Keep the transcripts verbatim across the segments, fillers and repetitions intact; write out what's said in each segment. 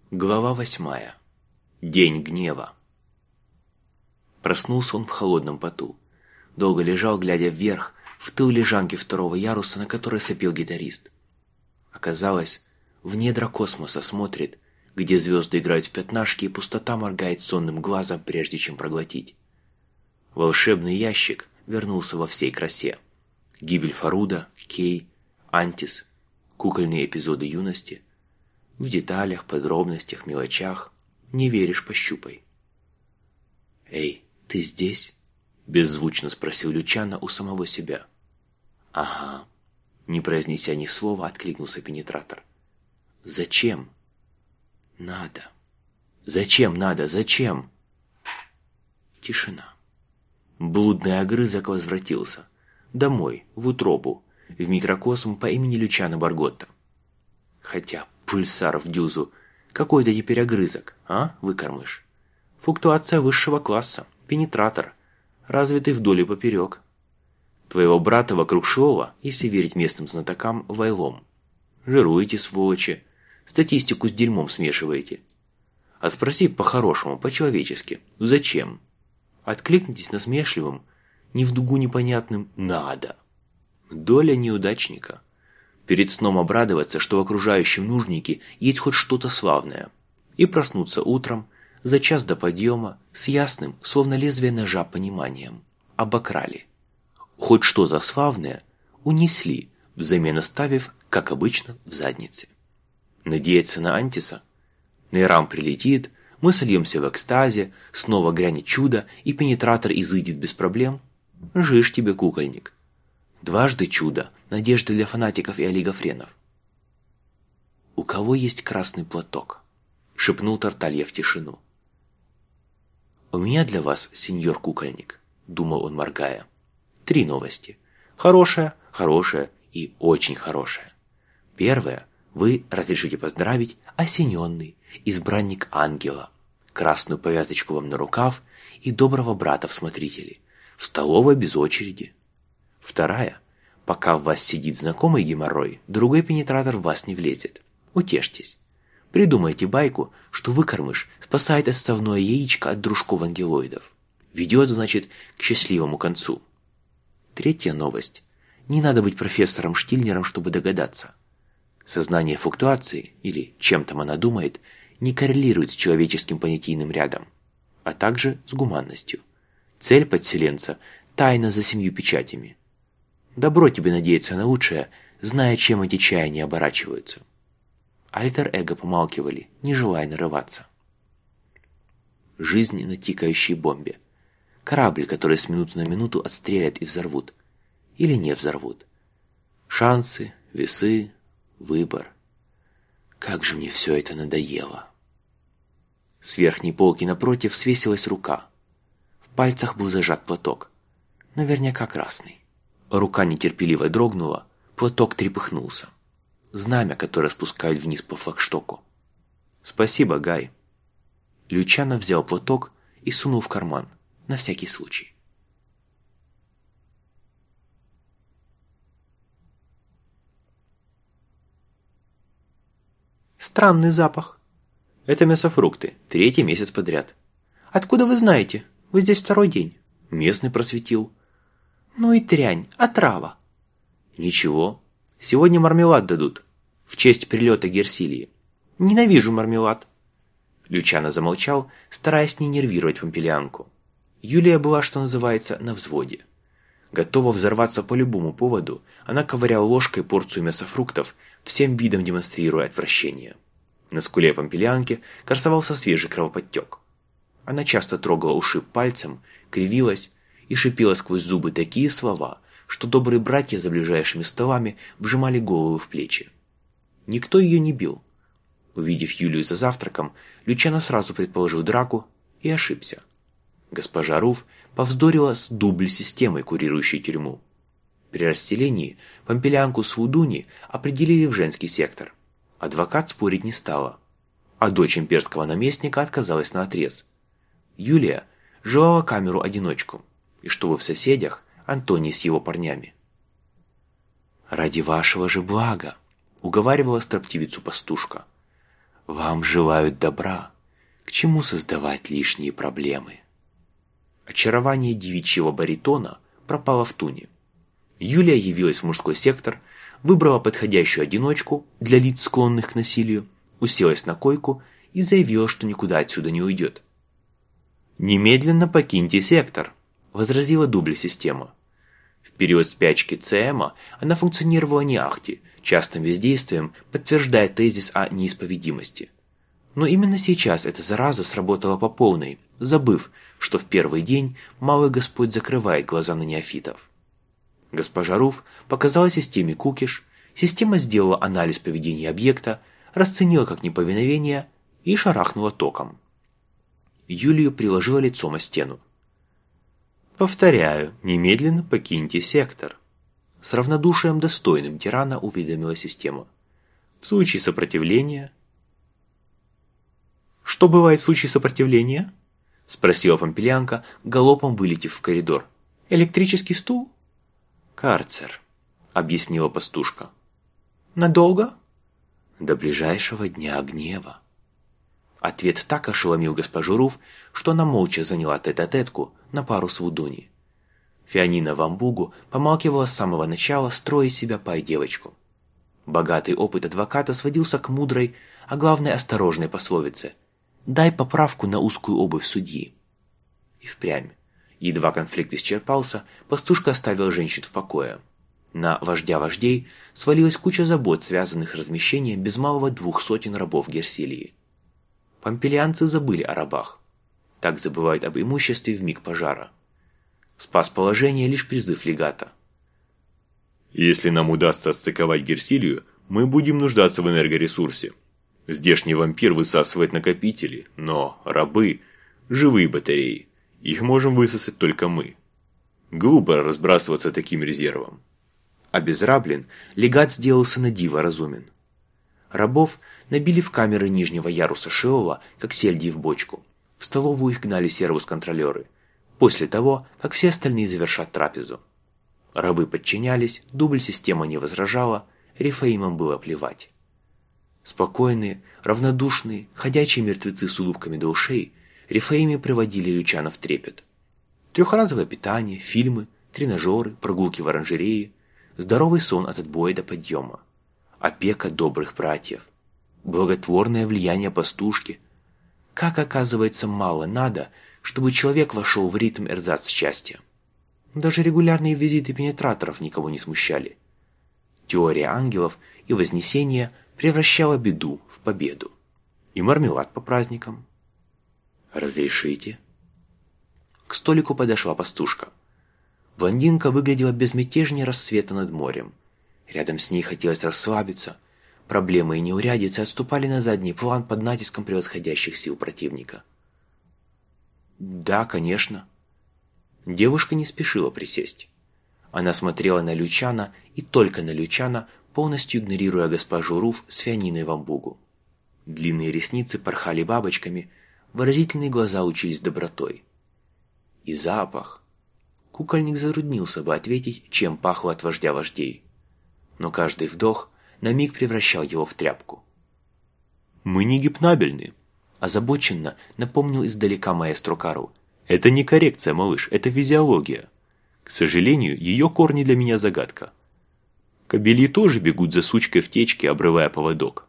Глава восьмая. День гнева. Проснулся он в холодном поту. Долго лежал, глядя вверх, в тыл лежанки второго яруса, на которой сопел гитарист. Оказалось, в недра космоса смотрит, где звезды играют в пятнашки, и пустота моргает сонным глазом, прежде чем проглотить. Волшебный ящик вернулся во всей красе. Гибель Фаруда, Кей, Антис, кукольные эпизоды юности. В деталях, подробностях, мелочах. Не веришь — пощупай. «Эй, ты здесь?» — беззвучно спросил Лючано у самого себя. «Ага». Не произнеся ни слова, откликнулся пенетратор. «Зачем?» «Надо». «Зачем надо? Зачем?» Тишина. Блудный огрызок возвратился. Домой, в утробу, в микрокосм по имени Лючано Барготта. Хотя... Пульсар в дюзу. Какой-то теперь огрызок, а, выкормыш? Флуктуация высшего класса, пенетратор, развитый вдоль и поперек. Твоего брата вокруг шоула, если верить местным знатокам, вайлом. Жируете, сволочи, статистику с дерьмом смешиваете. А спроси по-хорошему, по-человечески, зачем? Откликнитесь насмешливым, ни в дугу непонятным «надо». Доля неудачника. Перед сном обрадоваться, что в окружающем нужнике есть хоть что-то славное, и проснуться утром, за час до подъема, с ясным, словно лезвие ножа, пониманием. Обокрали. Хоть что-то славное унесли, взамен оставив, как обычно, в заднице. Надеяться на Антиса? Нейрам прилетит, мы сольемся в экстазе, снова грянет чудо, и пенетратор изыдет без проблем? Жишь тебе, кукольник. Дважды чудо, надежда для фанатиков и олигофренов. «У кого есть красный платок?» — шепнул Тарталья в тишину. «У меня для вас, сеньор кукольник», — думал он, моргая. «Три новости. Хорошая, хорошая и очень хорошая. Первая. Вы разрешите поздравить осененный, избранник ангела, красную повязочку вам на рукав и доброго брата в смотрителе, в столовой без очереди. Вторая. Пока в вас сидит знакомый геморрой, другой пенетратор в вас не влезет. Утешьтесь. Придумайте байку, что выкормыш спасает отставное яичко от дружков-ангелоидов. Ведет, значит, к счастливому концу. Третья новость. Не надо быть профессором Штильнером, чтобы догадаться. Сознание флуктуации, или чем там она думает, не коррелирует с человеческим понятийным рядом, а также с гуманностью. Цель подселенца – тайна за семью печатями. Добро тебе надеяться на лучшее, зная, чем эти чаяния оборачиваются. Альтер-эго помалкивали, не желая нарываться. Жизнь на тикающей бомбе. Корабль, который с минуты на минуту отстрелят и взорвут. Или не взорвут. Шансы, весы, выбор. Как же мне все это надоело. С верхней полки напротив свесилась рука. В пальцах был зажат платок. Наверняка красный. Рука нетерпеливо дрогнула, платок трепыхнулся. Знамя, которое спускают вниз по флагштоку. «Спасибо, Гай». Лючано взял платок и сунул в карман, на всякий случай. Странный запах. Это мясофрукты, третий месяц подряд. Откуда вы знаете? Вы здесь второй день. Местный просветил. Ну и дрянь, отрава. Ничего, сегодня мармелад дадут, в честь прилета Герсилии. Ненавижу мармелад. Лючано замолчал, стараясь не нервировать Помпелианку. Юлия была, что называется, на взводе. Готова взорваться по любому поводу, она ковыряла ложкой порцию мясофруктов, всем видом демонстрируя отвращение. На скуле Помпелианки красовался свежий кровоподтек. Она часто трогала ушиб пальцем, кривилась и шипела сквозь зубы такие слова, что добрые братья за ближайшими столами вжимали голову в плечи. Никто ее не бил. Увидев Юлию за завтраком, Лючано сразу предположил драку и ошибся. Госпожа Руф повздорила с дубль-системой, курирующей тюрьму. При расселении Помпелианку с Вудуни определили в женский сектор. Адвокат спорить не стала, а дочь имперского наместника отказалась наотрез. Юлия желала камеру-одиночку, и чтобы в соседях Антоний с его парнями. «Ради вашего же блага», — уговаривала строптивицу пастушка. Вам желают добра. К чему создавать лишние проблемы? Очарование девичьего баритона пропало в туне. Юлия явилась в мужской сектор, выбрала подходящую одиночку для лиц, склонных к насилию, уселась на койку и заявила, что никуда отсюда не уйдет. «Немедленно покиньте сектор», – возразила дубль-система. В период спячки ЦМа она функционировала не ахти, частым бездействием подтверждая тезис о неисповедимости. Но именно сейчас эта зараза сработала по полной, забыв, что в первый день малый Господь закрывает глаза на неофитов. Госпожа Руф показала системе кукиш, система сделала анализ поведения объекта, расценила как неповиновение и шарахнула током. Юлию приложила лицом о стену. «Повторяю, немедленно покиньте сектор», — с равнодушием достойным тирана уведомила система. «В случае сопротивления...» «Что бывает в случае сопротивления?» — спросила Помпелянка, галопом вылетев в коридор. «Электрический стул?» «Карцер», — объяснила пастушка. «Надолго?» «До ближайшего дня гнева». Ответ так ошеломил госпожу Руф, что она молча заняла тет-а-тетку на пару с Вудуни. Фианина Вамбугу помалкивала с самого начала, строя из себя пай-девочку. Богатый опыт адвоката сводился к мудрой, а главное осторожной пословице: «Дай поправку на узкую обувь судьи». И впрямь. Едва конфликт исчерпался, пастушка оставила женщин в покое. На вождя вождей свалилась куча забот, связанных с размещением без малого двух сотен рабов Герсилии. Помпелианцы забыли о рабах. Так забывают об имуществе в миг пожара. Спас положение лишь призыв легата. «Если нам удастся отстыковать Герсилию, мы будем нуждаться в энергоресурсе. Здешний вампир высасывает накопители, но рабы – живые батареи. Их можем высосать только мы. Глупо разбрасываться таким резервом». Обезраблен, легат сделался на диво разумен. Рабов набили в камеры нижнего яруса Шеола, как сельди в бочку. В столовую их гнали сервус-контролеры, после того, как все остальные завершат трапезу. Рабы подчинялись, дубль-система не возражала, Рифаимам было плевать. Спокойные, равнодушные, ходячие мертвецы с улыбками до ушей, Рифаими приводили Лючана в трепет. Трехразовое питание, фильмы, тренажеры, прогулки в оранжерее, здоровый сон от отбоя до подъема, опека добрых братьев, благотворное влияние пастушки. Как оказывается, мало надо, чтобы человек вошел в ритм эрзац счастья. Даже регулярные визиты пенетраторов никого не смущали. Теория ангелов и вознесения превращала беду в победу. И мармелад по праздникам. «Разрешите?» К столику подошла пастушка. Блондинка выглядела безмятежнее рассвета над морем. Рядом с ней хотелось расслабиться. Проблемы и неурядицы отступали на задний план под натиском превосходящих сил противника. «Да, конечно». Девушка не спешила присесть. Она смотрела на Лючана и только на Лючана, полностью игнорируя госпожу Руф с Фианиной Вамбугу. Длинные ресницы порхали бабочками, выразительные глаза учились добротой. И запах. Кукольник затруднился бы ответить, чем пахло от вождя вождей. Но каждый вдох на миг превращал его в тряпку. «Мы не гипнабельны», – озабоченно напомнил издалека маэстро Карл. «Это не коррекция, малыш, это физиология. К сожалению, ее корни для меня загадка. Кобели тоже бегут за сучкой в течке, обрывая поводок».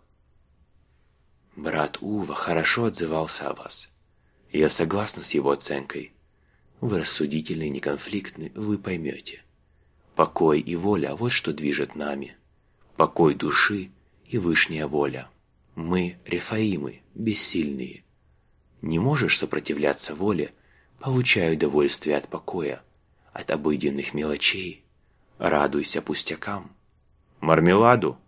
«Брат Ува хорошо отзывался о вас. Я согласна с его оценкой. Вы рассудительны и неконфликтны, вы поймете. Покой и воля – вот что движет нами. Покой души и вышняя воля. Мы – рефаимы, бессильные. Не можешь сопротивляться воле, получай удовольствие от покоя, от обыденных мелочей. Радуйся пустякам». «Мармеладу?»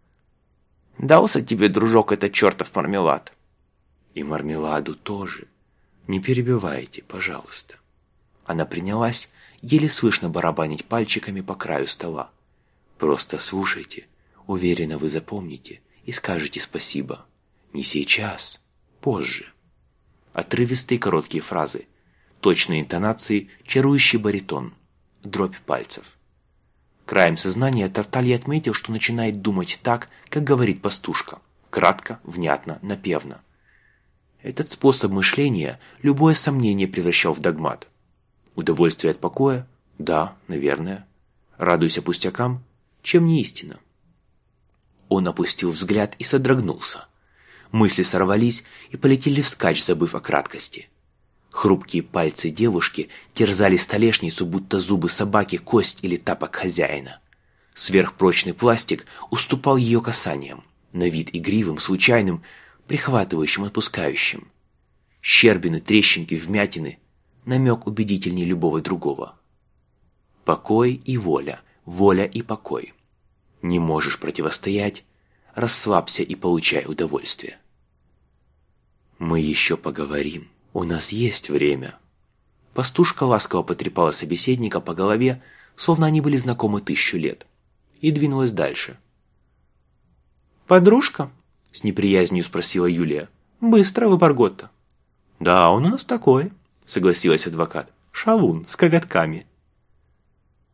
«Дался тебе, дружок, этот чертов мармелад?» «И мармеладу тоже. Не перебивайте, пожалуйста». Она принялась еле слышно барабанить пальчиками по краю стола. «Просто слушайте, уверенно вы запомните и скажете спасибо. Не сейчас, позже». Отрывистые короткие фразы, точные интонации, чарующий баритон, дробь пальцев. Краем сознания Тарталья отметил, что начинает думать так, как говорит пастушка. Кратко, внятно, напевно. Этот способ мышления любое сомнение превращал в догмат. Удовольствие от покоя? Да, наверное. Радуйся пустякам? Чем не истина? Он опустил взгляд и содрогнулся. Мысли сорвались и полетели вскачь, забыв о краткости. Хрупкие пальцы девушки терзали столешницу, будто зубы собаки, кость или тапок хозяина. Сверхпрочный пластик уступал ее касаниям, на вид игривым, случайным, прихватывающим, отпускающим. Щербины, трещинки, вмятины — намек убедительнее любого другого. Покой и воля, воля и покой. Не можешь противостоять, расслабься и получай удовольствие. Мы еще поговорим, у нас есть время. Пастушка ласково потрепала собеседника по голове, словно они были знакомы тысячу лет, и двинулась дальше. «Подружка?» — с неприязнью спросила Юлия. «Быстро вы, Барготта». «Да, он у нас такой», — согласилась адвокат. «Шалун, с коготками».